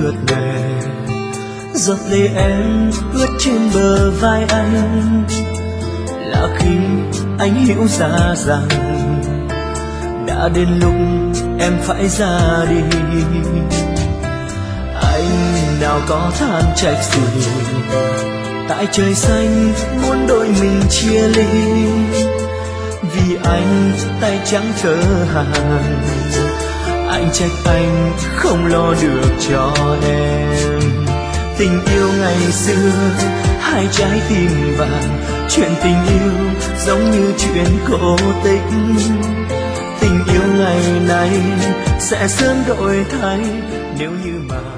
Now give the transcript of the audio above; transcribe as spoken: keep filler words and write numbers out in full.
ướt nhòe. Giọt lệ em ướt trên bờ vai anh là khi anh hiểu ra rằng đã đến lúc em phải ra đi. Anh nào có than trách gì, tại trời xanh muốn đôi mình chia ly. Vì anh tay trắng trở hàng, anh trách anh không lo được cho em. Tình yêu ngày xưa hai trái tim vàng, chuyện tình yêu giống như chuyện cổ tích. Tình yêu ngày nay sẽ sớm đổi thay nếu như mà